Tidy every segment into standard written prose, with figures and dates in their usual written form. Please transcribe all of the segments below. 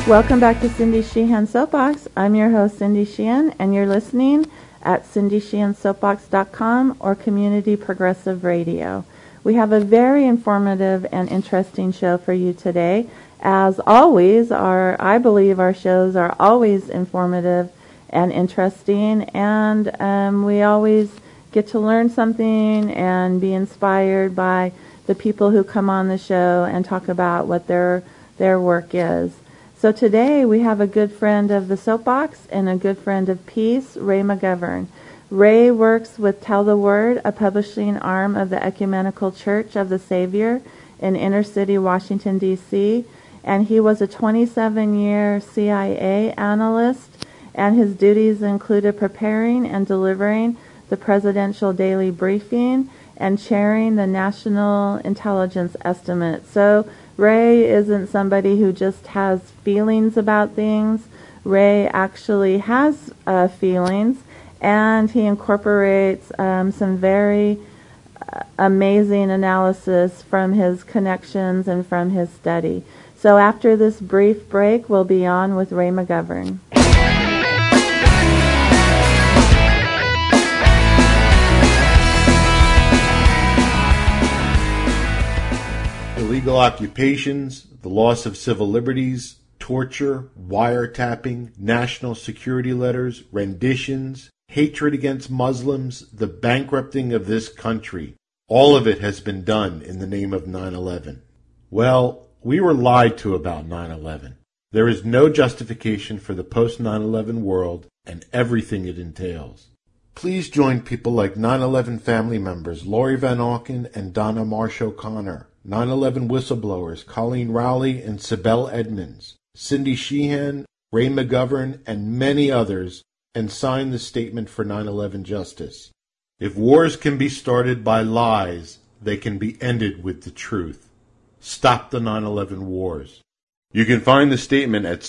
Welcome back to Cindy Sheehan Soapbox. I'm your host, Cindy Sheehan, and you're listening at cindysheehansoapbox.com or Community Progressive Radio. We have a very informative and interesting show for you today. As always, I believe our shows are always informative and interesting, and we always get to learn something and be inspired by the people who come on the show and talk about what their work is. So today we have a good friend of the Soapbox and a good friend of Peace, Ray McGovern. Ray works with Tell the Word, a publishing arm of the Ecumenical Church of the Savior in inner city Washington, D.C., and he was a 27-year CIA analyst, and his duties included preparing and delivering the Presidential Daily Briefing and chairing the National Intelligence Estimate. So Ray isn't somebody who just has feelings about things. Ray actually has feelings, and he incorporates some very amazing analysis from his connections and from his study. So after this brief break, we'll be on with Ray McGovern. Illegal occupations, the loss of civil liberties, torture, wiretapping, national security letters, renditions, hatred against Muslims, the bankrupting of this country. All of it has been done in the name of 9/11. Well, we were lied to about 9/11. There is no justification for the post-9/11 world and everything it entails. Please join people like 9/11 family members Lori Van Auken and Donna Marsh O'Connor, 9/11 whistleblowers Colleen Rowley and Sibel Edmonds, Cindy Sheehan, Ray McGovern, and many others, and sign the Statement for 9/11 Justice. If wars can be started by lies, they can be ended with the truth. Stop the 9/11 wars. You can find the statement at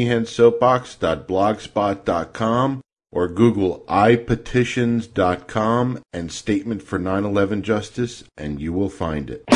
cindysheehansoapbox.blogspot.com or Google iPetitions.com and Statement for 9/11 Justice, and you will find it.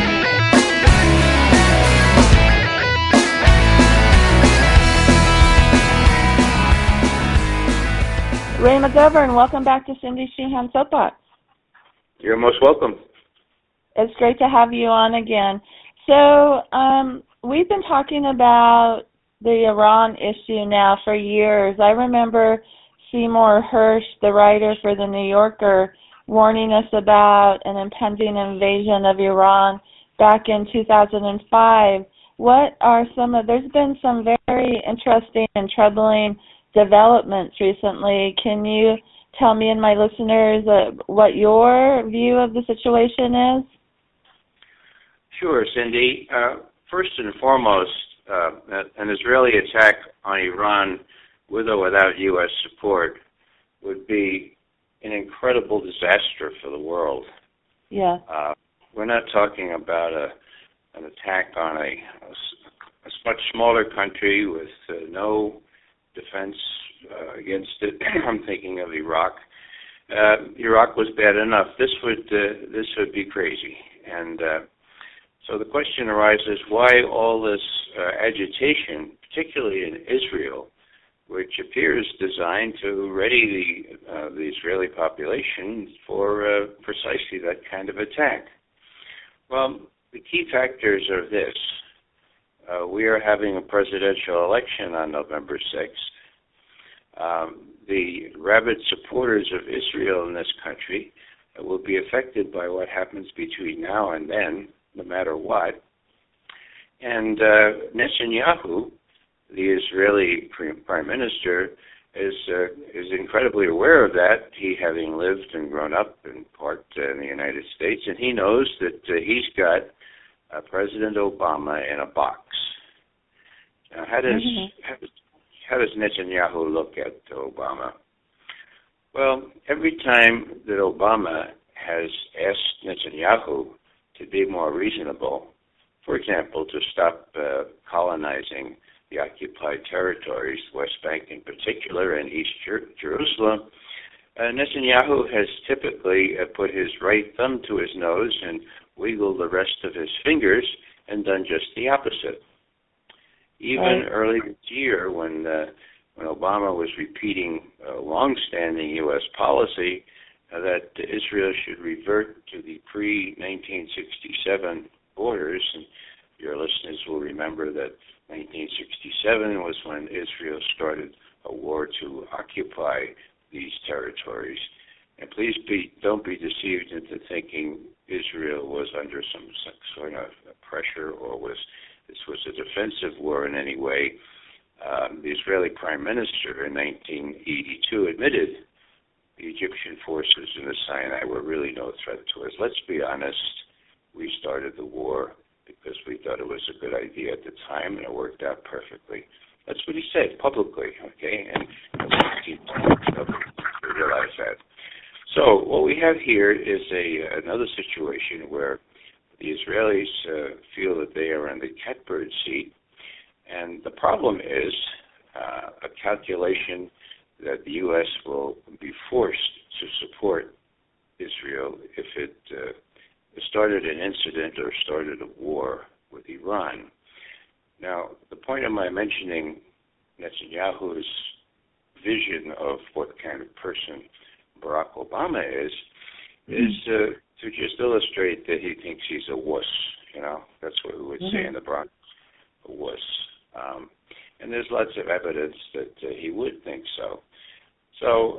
Ray McGovern, welcome back to Cindy Sheehan Soapbox. You're most welcome. It's great to have you on again. So we've been talking about the Iran issue now for years. I remember Seymour Hersh, the writer for The New Yorker, warning us about an impending invasion of Iran back in 2005. There's been some very interesting and troubling developments recently. Can you tell me and my listeners what your view of the situation is? Sure, Cindy. First and foremost, an Israeli attack on Iran with or without U.S. support would be an incredible disaster for the world. Yeah. We're not talking about an attack on a much smaller country with no defense against it. I'm thinking of Iraq. Iraq was bad enough. This would be crazy. And so the question arises, why all this agitation, particularly in Israel, which appears designed to ready the Israeli population for precisely that kind of attack? Well, the key factors are this. We are having a presidential election on November 6th. The rabid supporters of Israel in this country will be affected by what happens between now and then, no matter what. And Netanyahu, the Israeli Prime Minister, is incredibly aware of that, he having lived and grown up in part in the United States, and he knows that he's got President Obama in a box. Now, how does Netanyahu look at Obama? Well, every time that Obama has asked Netanyahu to be more reasonable, for example, to stop colonizing the occupied territories, West Bank in particular, and East Jerusalem, Netanyahu has typically put his right thumb to his nose and wiggled the rest of his fingers and done just the opposite. Even early this year, when Obama was repeating long-standing U.S. policy that Israel should revert to the pre-1967 borders, and your listeners will remember that 1967 was when Israel started a war to occupy these territories. And please don't be deceived into thinking Israel was under some sort of pressure or this was a defensive war in any way. The Israeli Prime Minister in 1982 admitted the Egyptian forces in the Sinai were really no threat to us. Let's be honest, we started the war because we thought it was a good idea at the time, and it worked out perfectly. That's what he said publicly, okay? And realize that. So what we have here is another situation where the Israelis feel that they are in the catbird seat, and the problem is a calculation that the U.S. will be forced to support Israel if it started an incident or started a war with Iran. Now, the point of my mentioning Netanyahu's vision of what kind of person Barack Obama is to just illustrate that he thinks he's a wuss. You know, that's what we would say in the Bronx, a wuss. And there's lots of evidence that he would think so. So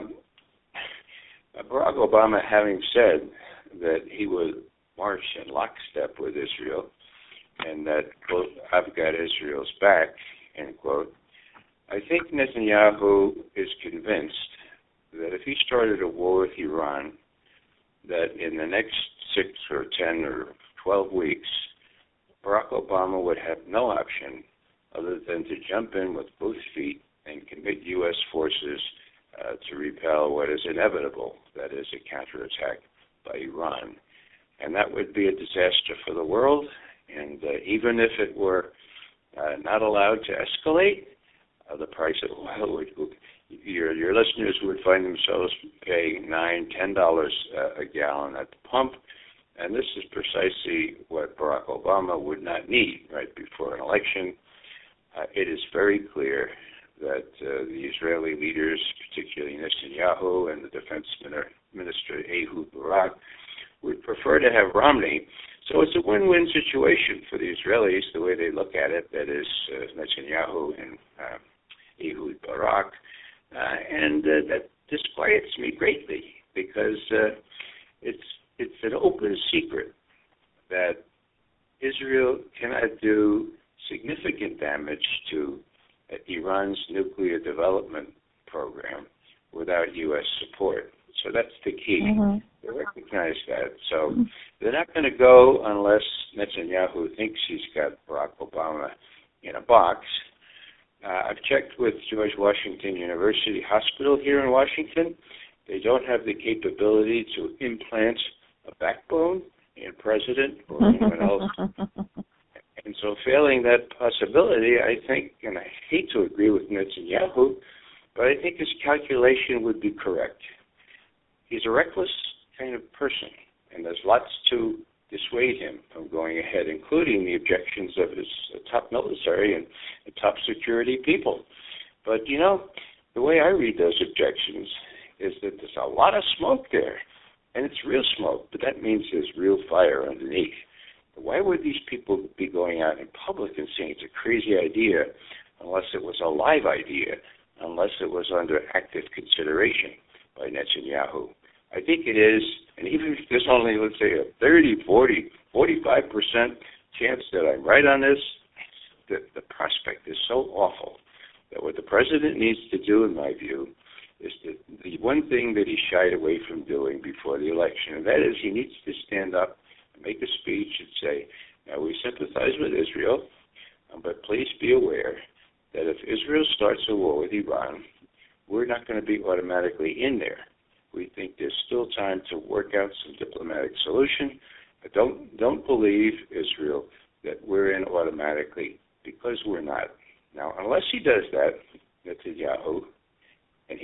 Barack Obama, having said that he would march in lockstep with Israel and that, quote, I've got Israel's back, end quote, I think Netanyahu is convinced that if he started a war with Iran, that in the next 6 or 10 or 12 weeks, Barack Obama would have no option other than to jump in with both feet and commit U.S. forces to repel what is inevitable, that is a counterattack by Iran. And that would be a disaster for the world, and even if it were not allowed to escalate, the price of oil would, your listeners would find themselves paying $9, $10 a gallon at the pump, and this is precisely what Barack Obama would not need right before an election. It is very clear that the Israeli leaders, particularly Netanyahu and the defense minister Ehud Barak, would prefer to have Romney. So it's a win-win situation for the Israelis, the way they look at it, that is Netanyahu and Ehud Barak. And that disquiets me greatly because it's an open secret that Israel cannot do significant damage to Iran's nuclear development program without U.S. support. So that's the key. They recognize that. So they're not going to go unless Netanyahu thinks he's got Barack Obama in a box. I've checked with George Washington University Hospital here in Washington. They don't have the capability to implant a backbone in a president or anyone else. And so failing that possibility, I think, and I hate to agree with Netanyahu, but I think his calculation would be correct. He's a reckless kind of person, and there's lots to dissuade him from going ahead, including the objections of his top military and top security people. But, you know, the way I read those objections is that there's a lot of smoke there, and it's real smoke, but that means there's real fire underneath. Why would these people be going out in public and saying it's a crazy idea unless it was a live idea, unless it was under active consideration by Netanyahu? I think it is, and even if there's only, let's say, a 30, 40, 45% chance that I'm right on this, the prospect is so awful that what the president needs to do, in my view, is the one thing that he shied away from doing before the election, and that is he needs to stand up and make a speech and say, now we sympathize with Israel, but please be aware that if Israel starts a war with Iran, we're not going to be automatically in there. We think there's still time to work out some diplomatic solution. But don't believe, Israel, that we're in automatically, because we're not. Now, unless he does that, Netanyahu, and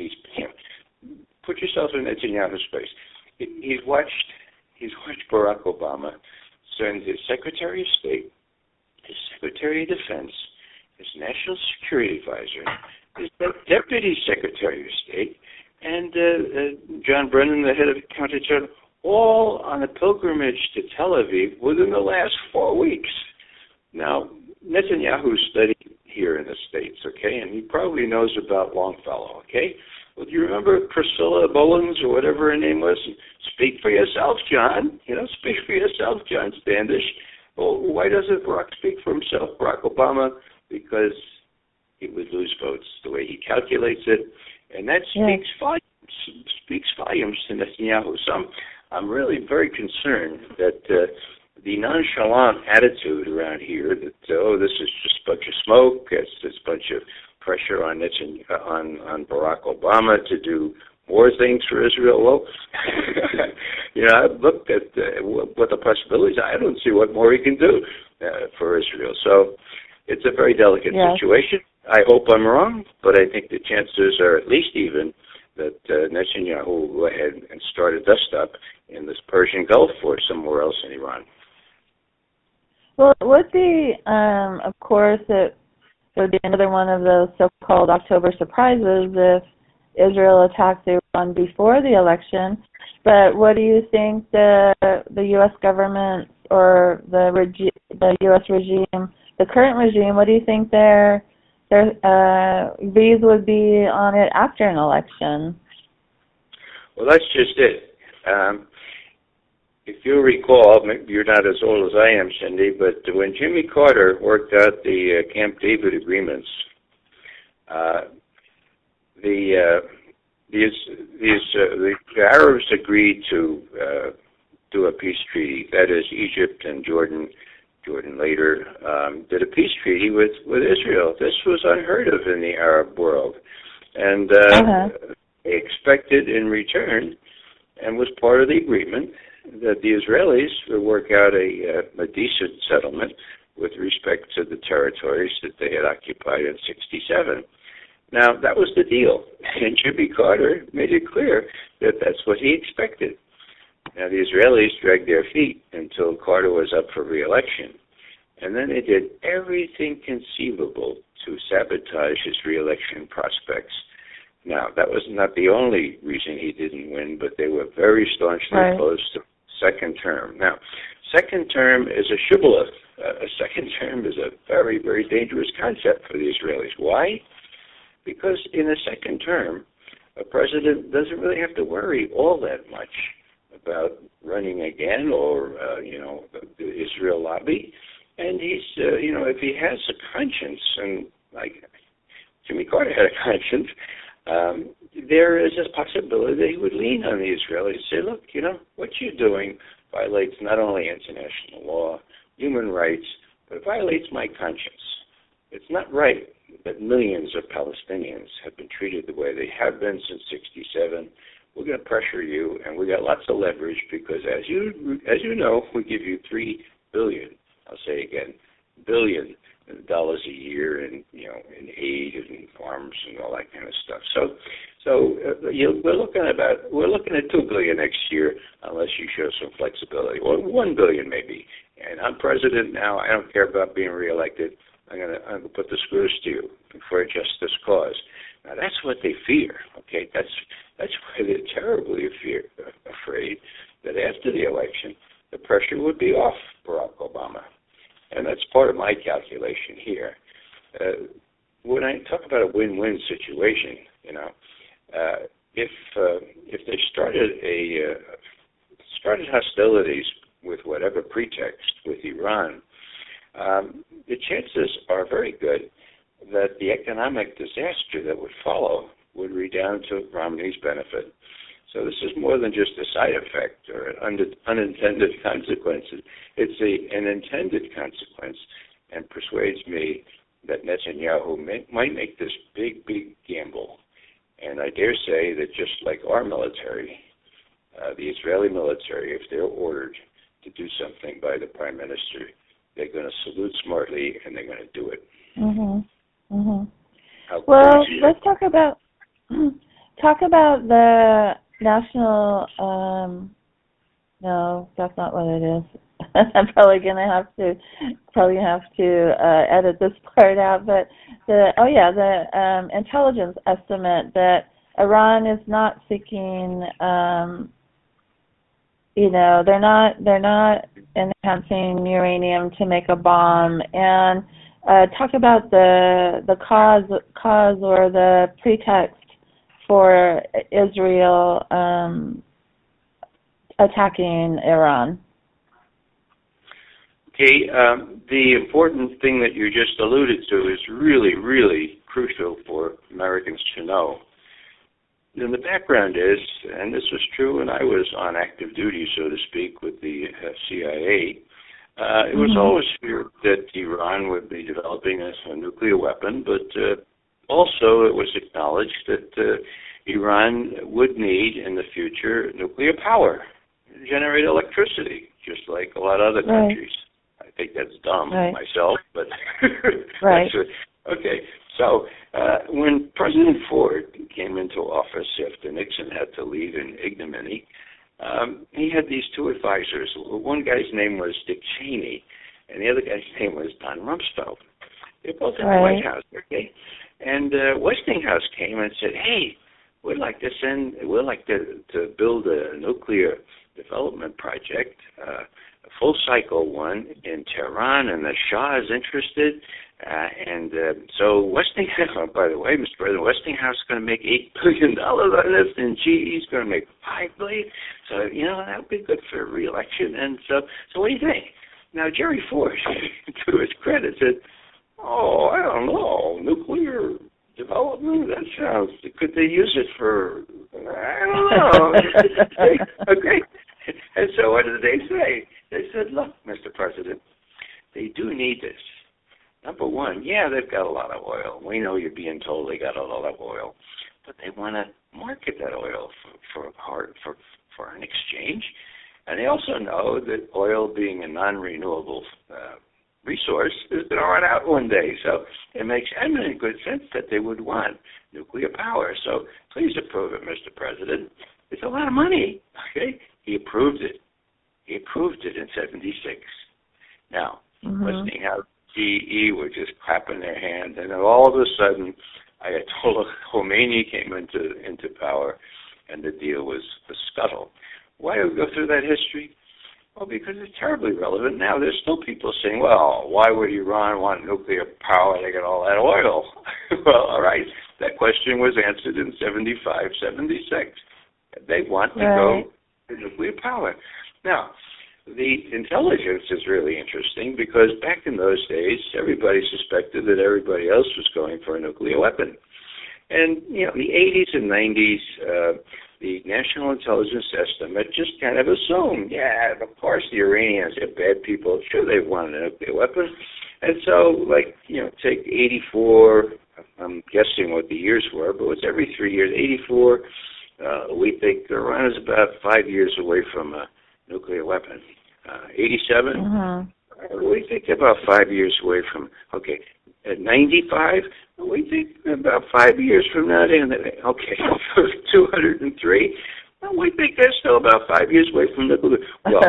put yourself in Netanyahu's space. He's watched Barack Obama send his Secretary of State, his Secretary of Defense, his National Security Advisor, his Deputy Secretary of State, and John Brennan, the head of the Counterterrorism, all on a pilgrimage to Tel Aviv within the last 4 weeks. Now, Netanyahu studied here in the States, okay, and he probably knows about Longfellow, okay? Well, do you remember Priscilla Mullins or whatever her name was? Speak for yourself, John. Speak for yourself, John Standish. Well, why doesn't Barack speak for himself, Barack Obama? Because he would lose votes the way he calculates it, and that speaks volumes to Netanyahu. So I'm really very concerned that the nonchalant attitude around here that, this is just a bunch of smoke, it's this bunch of pressure on Barack Obama to do more things for Israel. Well, I've looked at what the possibilities are. I don't see what more he can do for Israel. So it's a very delicate situation. I hope I'm wrong, but I think the chances are at least even that Netanyahu will go ahead and start a dust-up in this Persian Gulf or somewhere else in Iran. Well, it would be, of course, it would be another one of those so-called October surprises if Israel attacks Iran before the election. But what do you think the U.S. government or the U.S. regime, the current regime, what do you think their views would be on it after an election? Well, that's just it. If you recall, maybe you're not as old as I am, Cindy, but when Jimmy Carter worked out the Camp David agreements, the Arabs agreed to do a peace treaty. That is, Egypt and Jordan later did a peace treaty with Israel. This was unheard of in the Arab world, and they expected in return, and was part of the agreement, that the Israelis would work out a decent settlement with respect to the territories that they had occupied in '67. Now, that was the deal, and Jimmy Carter made it clear that that's what he expected. Now, the Israelis dragged their feet until Carter was up for re-election, and then they did everything conceivable to sabotage his re-election prospects. Now, that was not the only reason he didn't win, but they were very staunchly opposed to second term. Now, second term is a shibboleth. A second term is a very, very dangerous concept for the Israelis. Why? Because in a second term, a president doesn't really have to worry all that much about running again or, the Israel lobby. And he's, if he has a conscience, and like Jimmy Carter had a conscience, there is a possibility that he would lean on the Israelis and say, look, what you're doing violates not only international law, human rights, but it violates my conscience. It's not right that millions of Palestinians have been treated the way they have been since '67. We're going to pressure you, and we got lots of leverage because, as you know, we give you $3 billion. I'll say again, $billion a year in aid and farms and all that kind of stuff. So we're looking at $2 billion next year unless you show some flexibility, or $1 billion maybe. And I'm president now. I don't care about being reelected. I'm gonna put the screws to you for a just this cause. Now that's what they fear. Okay, that's why they're terribly afraid that after the election the pressure would be off Barack Obama, and that's part of my calculation here. When I talk about a win-win situation, if they started hostilities with whatever pretext with Iran, the chances are very good that the economic disaster that would follow would redound to Romney's benefit. So this is more than just a side effect or an unintended consequence. It's an intended consequence, and persuades me that Netanyahu might make this big, big gamble. And I dare say that just like our military, the Israeli military, if they're ordered to do something by the prime minister, they're going to salute smartly and they're going to do it. Mm-hmm. Mm-hmm. Well, let's talk about the national. No, that's not what it is. I'm probably gonna have to edit this part out. But the intelligence estimate that Iran is not seeking. They're not enhancing uranium to make a bomb. And talk about the cause or the pretext for Israel attacking Iran. Okay, the important thing that you just alluded to is really, really crucial for Americans to know. And the background is, and this was true when I was on active duty, so to speak, with the CIA, it was always feared that Iran would be developing a nuclear weapon, but also it was acknowledged that Iran would need in the future nuclear power to generate electricity, just like a lot of other countries. I think that's dumb myself, but okay. So when President Ford came into office after Nixon had to leave in ignominy, he had these two advisors. One guy's name was Dick Cheney, and the other guy's name was Don Rumsfeld. They're both in the White House, okay? And Westinghouse came and said, "Hey, we'd like to build a nuclear development project, a full cycle one in Tehran, and the Shah is interested." So Westinghouse, by the way, Mr. President, Westinghouse is going to make $8 billion on this, and GE is going to make $5 billion. So, that would be good for re-election. And so what do you think? Now, Jerry Ford, to his credit, said, "Oh, I don't know, nuclear development, that sounds, could they use it for, I don't know." Okay. And so what did they say? They said, "Look, Mr. President, they do need this. Number one, they've got a lot of oil. We know you're being told they got a lot of oil, but they want to market that oil for an exchange. And they also know that oil, being a non-renewable resource, is going to run out one day. So it makes eminent good sense that they would want nuclear power. So please approve it, Mr. President. It's a lot of money." Okay? He approved it. He approved it in 1976. Now, Westinghouse, GE were just clapping their hands, and then all of a sudden, Ayatollah Khomeini came into power, and the deal was a scuttle. Why do we go through that history? Well, because it's terribly relevant now. There's still people saying, "Well, why would Iran want nuclear power? They got all that oil." Well, all right, that question was answered in 1975, 1976. They want to go to nuclear power. Now, the intelligence is really interesting because back in those days, everybody suspected that everybody else was going for a nuclear weapon. And, in the 80s and 90s, the National Intelligence Estimate just kind of assumed, of course the Iranians are bad people. Sure, they want a nuclear weapon. And so, take 84, I'm guessing what the years were, but it's every 3 years. 84, we think Iran is about 5 years away from a nuclear weapon. 87, we think about 5 years away from, at 95, we think about 5 years from now, 203, we think they're still about 5 years away from nuclear. Well,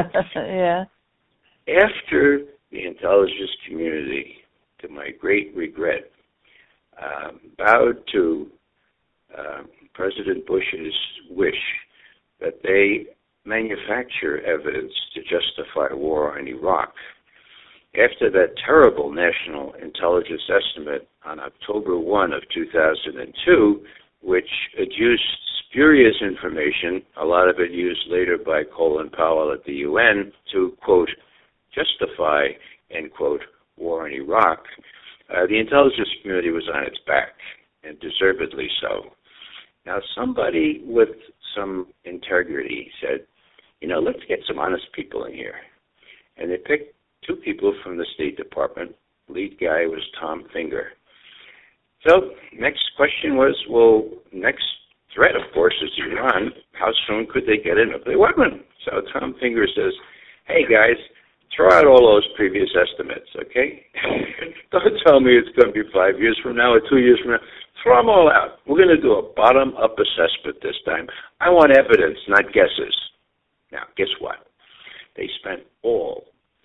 after the intelligence community, to my great regret, bowed to President Bush's wish that they manufacture evidence to justify war in Iraq. After that terrible National Intelligence Estimate on October 1 of 2002, which adduced spurious information, a lot of it used later by Colin Powell at the UN, to, quote, justify, end quote, war in Iraq, the intelligence community was on its back, and deservedly so. Now, somebody with some integrity said, let's get some honest people in here. And they picked two people from the State Department. Lead guy was Tom Finger. So next question was, next threat, of course, is Iran. How soon could they get a nuclear weapon? So Tom Finger says, "Hey, guys, throw out all those previous estimates, okay? Don't tell me it's going to be 5 years from now or 2 years from now. Throw them all out. We're going to do a bottom-up assessment this time. I want evidence, not guesses." Now, guess what? They spent all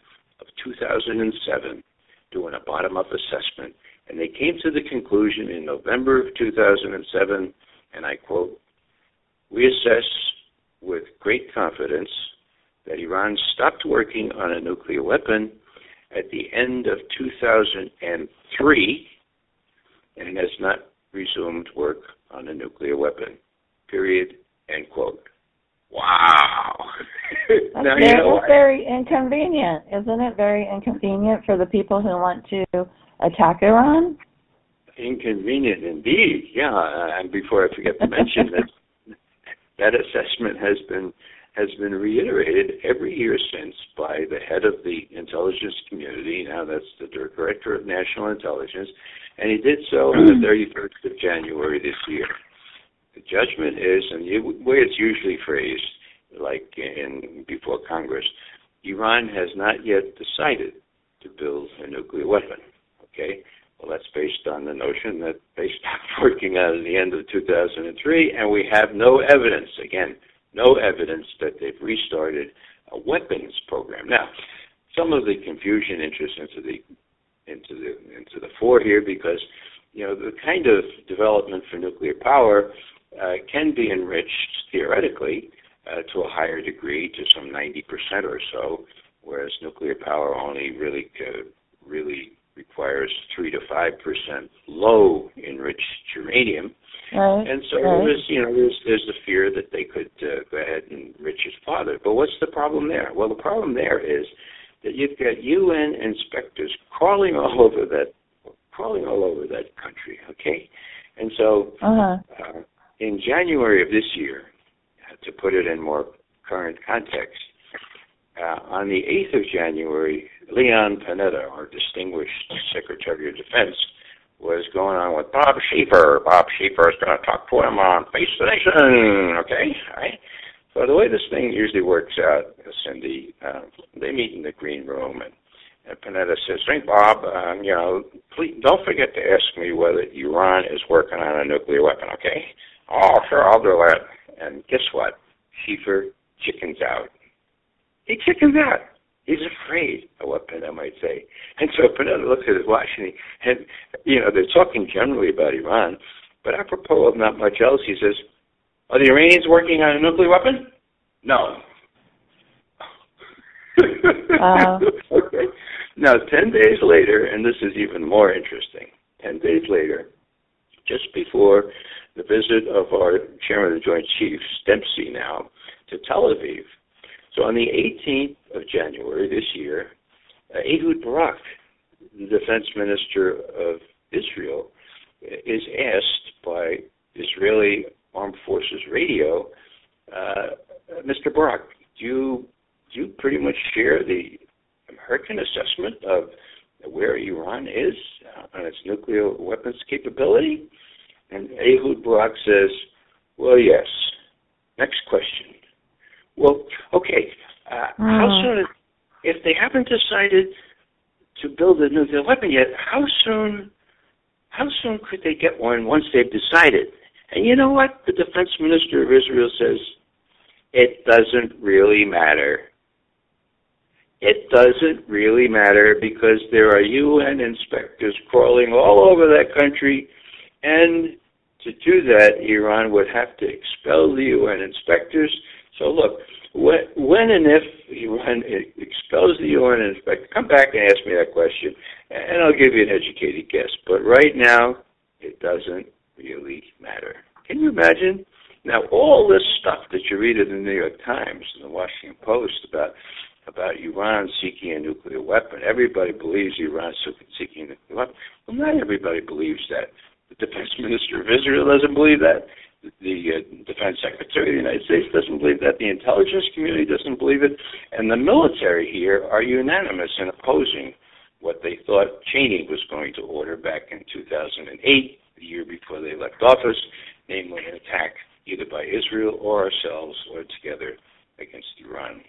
2007 doing a bottom-up assessment, and they came to the conclusion in November of 2007, and I quote, "We assess with great confidence that Iran stopped working on a nuclear weapon at the end of 2003 and has not resumed work on a nuclear weapon, period," end quote. Wow. Now, That's very inconvenient, isn't it? Very inconvenient for the people who want to attack Iran? Inconvenient indeed, yeah. And before I forget to mention that assessment has been reiterated every year since by the head of the intelligence community. Now that's the Director of National Intelligence, and he did so on the 31st of January this year. The judgment is, and the way it's usually phrased, like before Congress, Iran has not yet decided to build a nuclear weapon. Okay? Well, that's based on the notion that they stopped working on it at the end of 2003, and we have no evidence, again, no evidence that they've restarted a weapons program. Now, some of the confusion enters into the fore here because, the kind of development for nuclear power can be enriched theoretically to a higher degree, to some 90% or so, whereas nuclear power only really requires 3 to 5% low enriched uranium. Right. And so there's the fear that they could go ahead and enrich his father. But what's the problem there? Well, the problem there is that you've got UN inspectors crawling all over that country. Okay, and so in January of this year, to put it in more current context, on the 8th of January, Leon Panetta, our distinguished Secretary of Defense, was going on with Bob Schieffer. Bob Schieffer is going to talk to him on Face the Nation, okay? All right? So the way this thing usually works out, Cindy, they meet in the green room, and Panetta says, "Hey, Bob, please don't forget to ask me whether Iran is working on a nuclear weapon, okay?" "Oh, sure, I'll do that." And guess what? Schieffer chickens out. He chickens out. He's afraid of what Panetta might say. And so Panetta looks at his watch, and they're talking generally about Iran, but apropos of not much else, he says, "Are the Iranians working on a nuclear weapon?" "No." Okay. Now, 10 days later, and this is even more interesting, 10 days later, just before the visit of our Chairman of the Joint Chiefs, Dempsey now, to Tel Aviv. So on the 18th of January this year, Ehud Barak, the defense minister of Israel, is asked by Israeli Armed Forces Radio, "Mr. Barak, do you pretty much share the American assessment of where Iran is on its nuclear weapons capability?" And Ehud Barak says, "Well, yes." Next question. "Well, okay, how soon, if they haven't decided to build a nuclear weapon yet, how soon could they get one once they've decided?" And you know what? The defense minister of Israel says, "It doesn't really matter. It doesn't really matter because there are UN inspectors crawling all over that country, and to do that, Iran would have to expel the UN inspectors. So look, when and if Iran expels the UN inspector, come back and ask me that question, and I'll give you an educated guess. But right now, it doesn't really matter." Can you imagine? Now, all this stuff that you read in the New York Times and the Washington Post about Iran seeking a nuclear weapon, everybody believes Iran is seeking a nuclear weapon. Well, not everybody believes that. The defense minister of Israel doesn't believe that. The defense secretary of the United States doesn't believe that. The intelligence community doesn't believe it. And the military here are unanimous in opposing what they thought Cheney was going to order back in 2008, the year before they left office, namely an attack either by Israel or ourselves or together against Iran.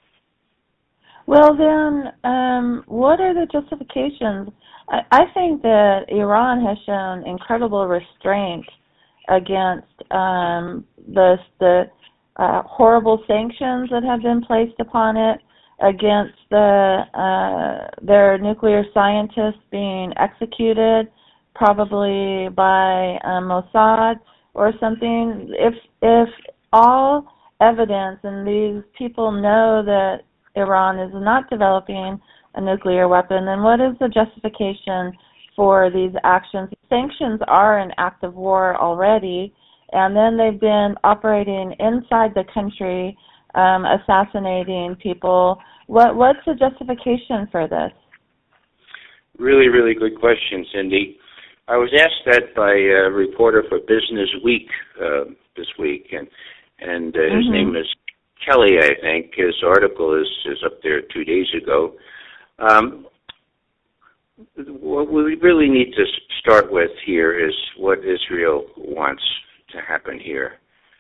Well, then, what are the justifications? I think that Iran has shown incredible restraint against the horrible sanctions that have been placed upon it, against their nuclear scientists being executed, probably by Mossad or something. If all evidence and these people know that Iran is not developing a nuclear weapon, then what is the justification for these actions? Sanctions are an act of war already, and then they've been operating inside the country, assassinating people. What's the justification for this? Really, really good question, Cindy. I was asked that by a reporter for Business Week this week, and his name is Kelly, I think. His article is up there 2 days ago. What we really need to start with here is what Israel wants to happen here.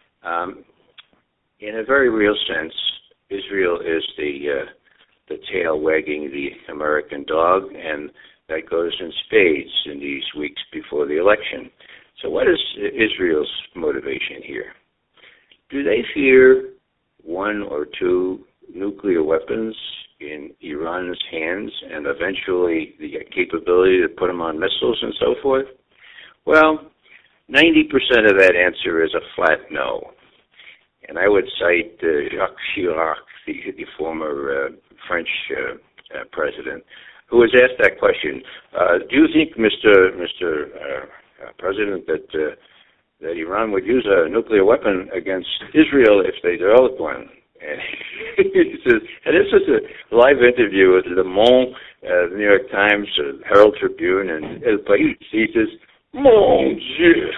In a very real sense, Israel is the tail wagging the American dog, and that goes in spades in these weeks before the election. So what is Israel's motivation here? Do they fear 1 or 2 nuclear weapons in Iran's hands and eventually the capability to put them on missiles and so forth? Well, 90% of that answer is a flat no. And I would cite Jacques Chirac, the former French president, who was asked that question. Do you think, Mr. President, that Iran would use a nuclear weapon against Israel if they developed one? And he says, and this is a live interview with Le Monde, the New York Times, Herald Tribune, and El País. He says, Mon Dieu,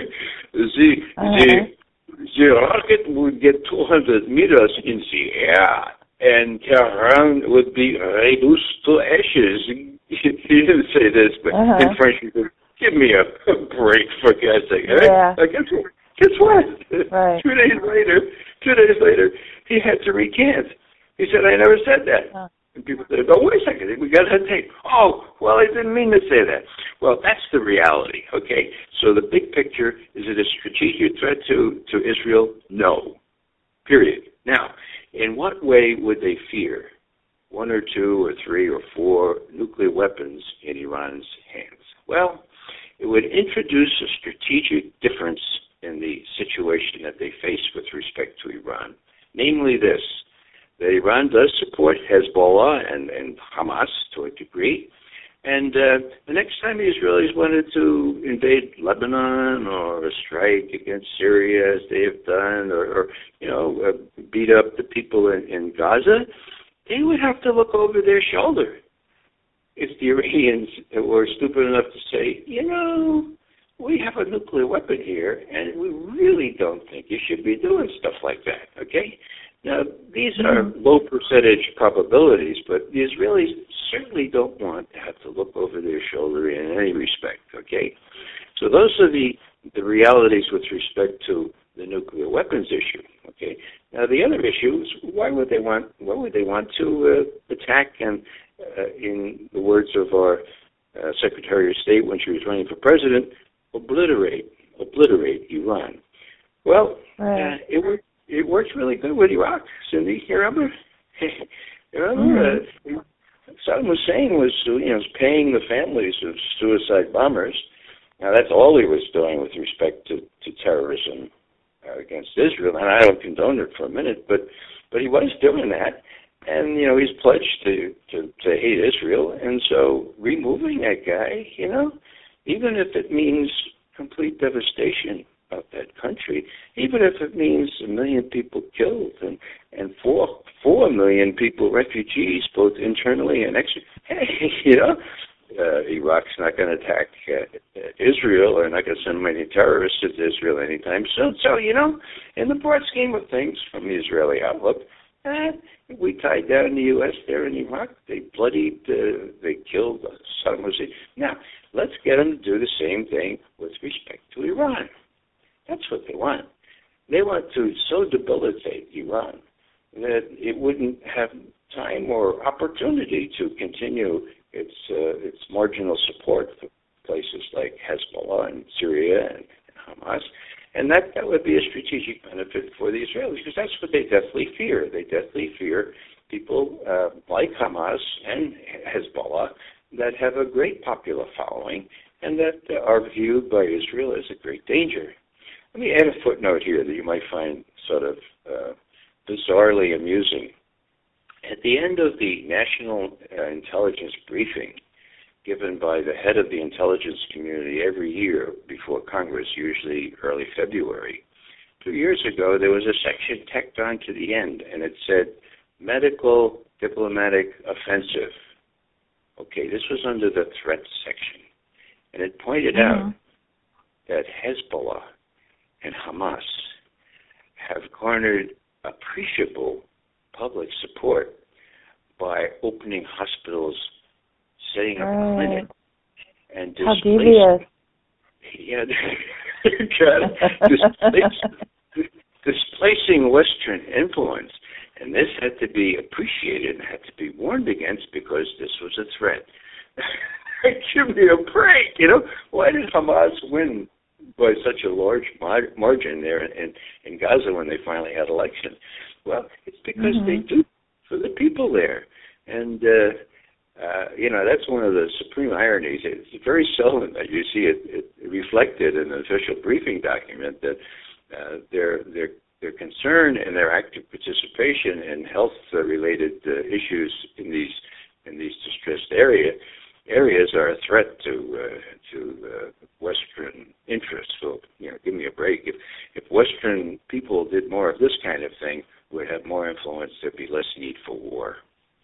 the rocket would get 200 meters in the air, and Tehran would be reduced to ashes. He didn't say this, but in French he said, give me a break, for God's sake. Yeah. Guess what? Right. 2 days later, he had to recant. He said, I never said that. And people said, oh, wait a second, we got that tape. Oh, well, I didn't mean to say that. Well, that's the reality, okay? So the big picture, is it a strategic threat to Israel? No, period. Now, in what way would they fear 1 or 2 or 3 or 4 nuclear weapons in Iran's hands? Well, it would introduce a strategic difference in the situation that they face with respect to Iran. Namely this, that Iran does support Hezbollah and Hamas to a degree, and the next time the Israelis wanted to invade Lebanon or strike against Syria, as they have done, or beat up the people in Gaza, they would have to look over their shoulder. If the Iranians were stupid enough to say, we have a nuclear weapon here, and we really don't think you should be doing stuff like that, okay? Now, these are low percentage probabilities, but the Israelis certainly don't want to have to look over their shoulder in any respect, okay? So those are the realities with respect to the nuclear weapons issue, okay? Now, the other issue is why would they want to attack and, in the words of our Secretary of State when she was running for president, obliterate Iran? Well, it works really good with Iraq, Cindy. You remember? Saddam Hussein was paying the families of suicide bombers. Now, that's all he was doing with respect to terrorism against Israel, and I don't condone it for a minute, but he was doing that, and he's pledged to hate Israel, and so removing that guy, even if it means complete devastation of that country, even if it means 1 million people killed and 4 million people refugees, both internally and externally. Iraq's not going to attack Israel, or not going to send many terrorists to Israel anytime soon. So, in the broad scheme of things, from the Israeli outlook, we tied down the U.S. there in Iraq. They bloodied, they killed Saddam Hussein. Now, let's get them to do the same thing with respect to Iran. That's what they want. They want to so debilitate Iran that it wouldn't have time or opportunity to continue its marginal support for places like Hezbollah and Syria and Hamas. And that would be a strategic benefit for the Israelis, because that's what they deathly fear. They deathly fear people like Hamas and Hezbollah that have a great popular following and that are viewed by Israel as a great danger. Let me add a footnote here that you might find sort of bizarrely amusing. At the end of the national intelligence briefing given by the head of the intelligence community every year before Congress, usually early February, 2 years ago there was a section tacked on to the end, and it said, medical diplomatic offensive. Okay, this was under the threat section. And it pointed out that Hezbollah and Hamas have garnered appreciable public support by opening hospitals, setting up clinics, and displacing Western influence. And this had to be appreciated and had to be warned against because this was a threat. Give me a break, you know. Why did Hamas win by such a large margin there in Gaza when they finally had elections? Well, it's because they do for the people there. And, you know, that's one of the supreme ironies. It's very seldom that you see it reflected in an official briefing document that their concern and their active participation in health-related issues in these distressed areas are a threat to Western interests. So, you know, give me a break. If Western people did more of this kind of thing, we'd have more influence. There'd be less need for war.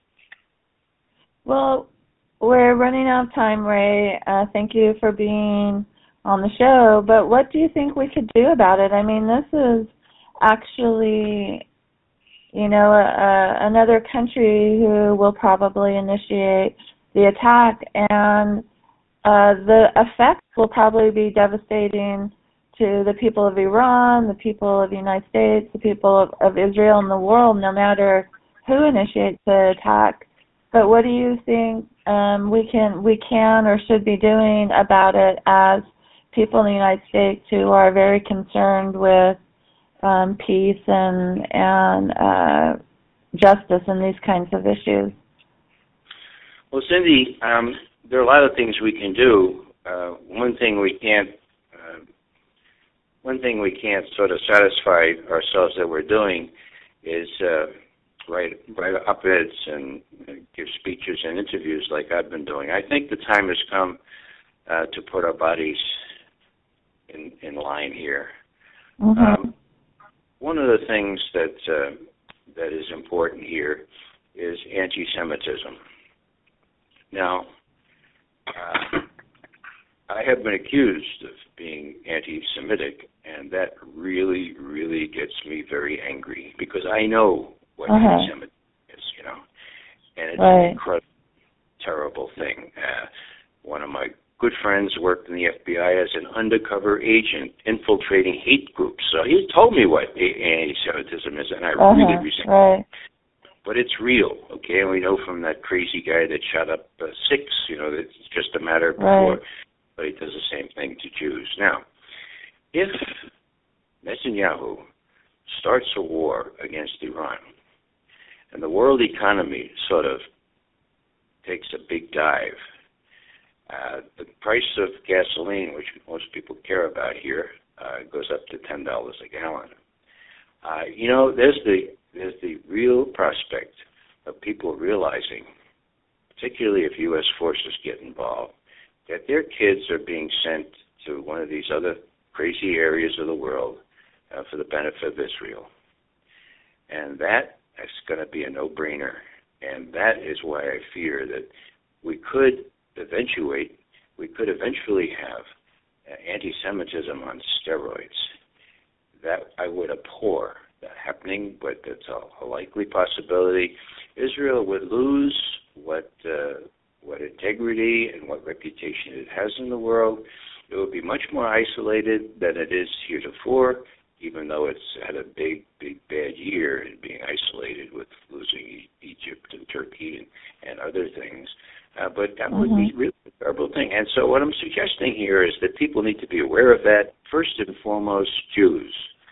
Well, we're running out of time, Ray. Thank you for being on the show. But what do you think we could do about it? I mean, this is actually, you know, another country who will probably initiate the attack, and the effects will probably be devastating to the people of Iran, the people of the United States, the people of Israel and the world, no matter who initiates the attack. But what do you think we can or should be doing about it as people in the United States who are very concerned with peace and justice and these kinds of issues? Well, Cindy, there are a lot of things we can do. One thing we can't sort of satisfy ourselves that we're doing is write op-eds and give speeches and interviews like I've been doing. I think the time has come to put our bodies in line here. One of the things that is important here is anti-Semitism. Now, I have been accused of being anti-Semitic, and that really, really gets me very angry because I know what anti-Semitism is, you know, and it's an incredibly terrible thing. One of my good friends worked in the FBI as an undercover agent infiltrating hate groups, so he told me what anti-Semitism is, and I really resent it. But it's real, okay? And we know from that crazy guy that shot up 6, you know, that it's just a matter before, but he does the same thing to Jews. Now, if Netanyahu starts a war against Iran and the world economy sort of takes a big dive, the price of gasoline, which most people care about here, goes up to $10 a gallon. You know, there's the real prospect of people realizing, particularly if U.S. forces get involved, that their kids are being sent to one of these other crazy areas of the world for the benefit of Israel. And that is going to be a no-brainer. And that is why I fear that we could eventually have anti-Semitism on steroids. That I would abhor that happening, but it's a likely possibility. Israel would lose what integrity and what reputation it has in the world. It would be much more isolated than it is heretofore, even though it's had a big bad year in being isolated with losing Egypt and Turkey and other things. But that would be really a terrible thing. And so what I'm suggesting here is that people need to be aware of that. First and foremost, Jews.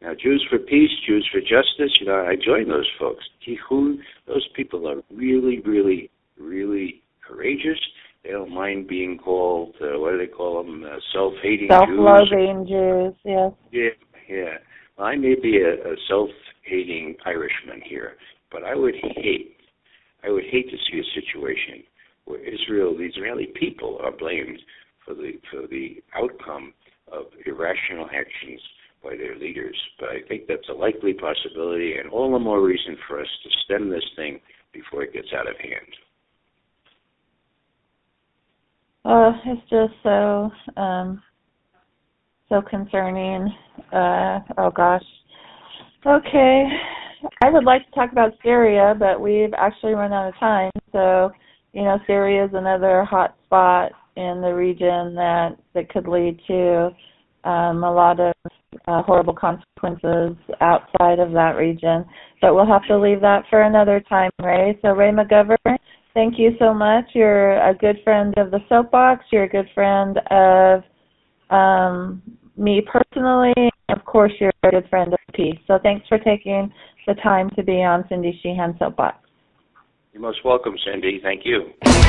Now, Jews for Peace, Jews for Justice, I join those folks. Tikkun, those people are really, really, really courageous. They don't mind being called, what do they call them, self-hating Jews. Self-loathing Jews, yes. Yeah. Well, I may be a self-hating Irishman here, but I would hate to see a situation where the Israeli people are blamed for the outcome of irrational actions by their leaders. But I think that's a likely possibility, and all the more reason for us to stem this thing before it gets out of hand. It's just so concerning. Oh gosh. Okay. I would like to talk about Syria, but we've actually run out of time. So, Syria is another hot spot in the region that could lead to a lot of horrible consequences outside of that region. But we'll have to leave that for another time, Ray. So, Ray McGovern, thank you so much. You're a good friend of the Soapbox. You're a good friend of me personally. Of course, you're a good friend of peace. So thanks for taking the time to be on Cindy Sheehan Soapbox. You're most welcome, Cindy. Thank you.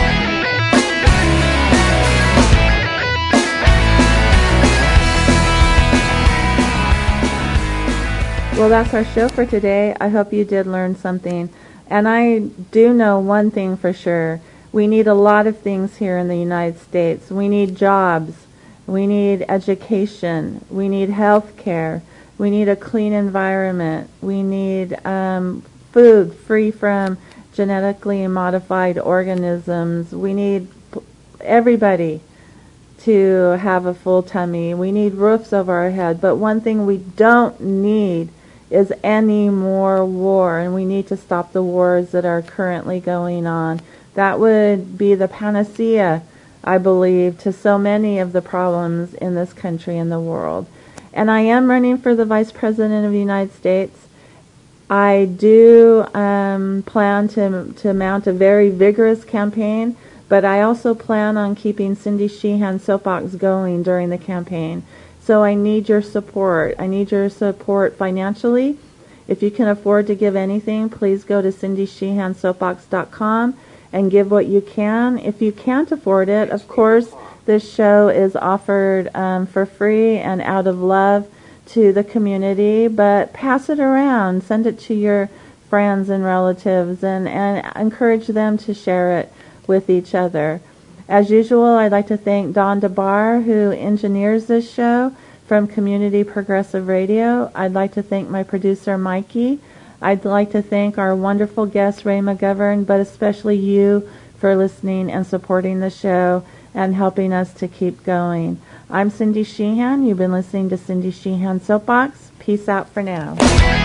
Well, that's our show for today. I hope you did learn something. And I do know one thing for sure. We need a lot of things here in the United States. We need jobs. We need education. We need health care. We need a clean environment. We need food free from genetically modified organisms. We need everybody to have a full tummy. We need roofs over our head. But one thing we don't need is any more war, and we need to stop the wars that are currently going on. That would be the panacea, I believe, to so many of the problems in this country and the world. And I am running for the Vice President of the United States. I do plan to mount a very vigorous campaign, but I also plan on keeping Cindy Sheehan Soapbox going during the campaign. So I need your support. I need your support financially. If you can afford to give anything, please go to cindysheehansoapbox.com and give what you can. If you can't afford it, of course, this show is offered for free and out of love to the community, but pass it around. Send it to your friends and relatives and encourage them to share it with each other. As usual, I'd like to thank Don DeBar, who engineers this show from Community Progressive Radio. I'd like to thank my producer, Mikey. I'd like to thank our wonderful guest, Ray McGovern, but especially you for listening and supporting the show and helping us to keep going. I'm Cindy Sheehan. You've been listening to Cindy Sheehan Soapbox. Peace out for now.